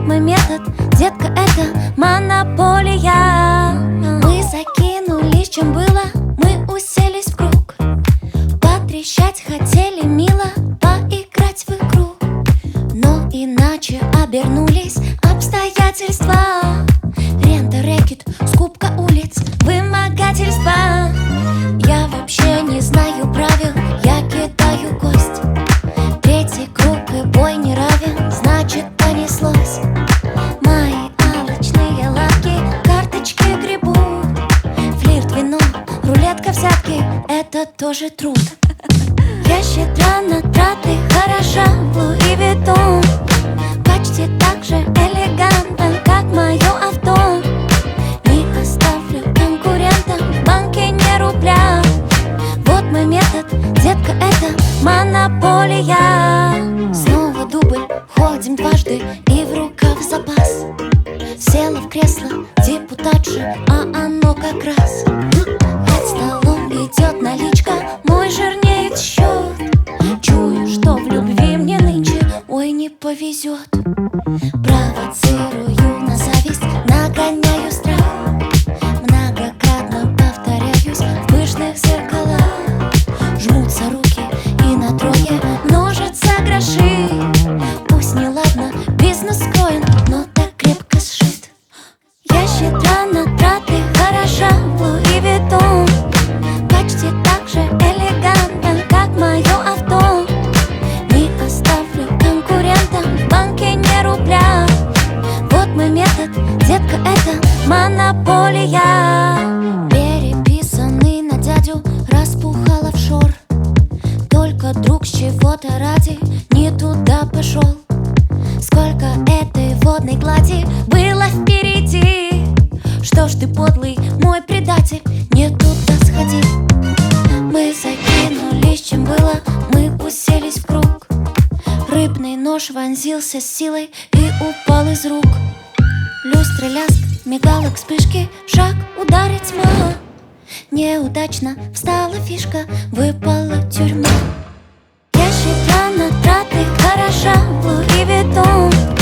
мой метод, детка, это монополия. Мы закинулись, чем было, мы уселись в круг. Потрещать хотели мило, поиграть в игру. Но иначе обернулись обстоятельства. Рента, рэкет, скупка улиц, вымогательство. Я вообще не знаю правил, я кидаю кость. Третий круг и бой не равен, значит понеслось. Мои алчные лапки карточки гребут. Флирт, вино, рулетка, взятки — это тоже труд. Я щедра на траты, хороша в Луи Виттон. Почти так же элегантно, как мое авто. Не оставлю конкурентам в банке ни рубля. Вот мой метод, детка, это монополия. Снова дубль, ходим дважды и в рукав запас. Села в кресло депутатши, а оно как раз. Под столом идет наличка, мой жирнеет счет. Чую, что в любви мне нынче, ой, не повезет. Провоцирую на зависть, нагоняю страх. Многократно повторяюсь в пышных зеркалах. Жмутся руки и на трое множатся гроши. Пусть не ладно, бизнес скроен, но так крепко сшит. Я щедра на траты, хороша в Луи Виттон. Почти так же элегантно, как мое авто. Не оставлю конкурентам в банке ни рубля. Вот мой метод, детка, это монополия. Переписанный на дядю распухал офшор. Только друг с чего-то ради не туда пошел. Сколько этой водной глади было впереди. Что ж ты, подлый мой предатель, не туда сходил. Мы закинулись, чем было, мы уселись в круг. Рыбный нож вонзился с силой и упал из рук. Люстры, лязг, мигалок, вспышки, шаг, удар и тьма. Неудачно встала фишка, выпала тюрьма. Я щедра на траты, хороша в Луи Виттон.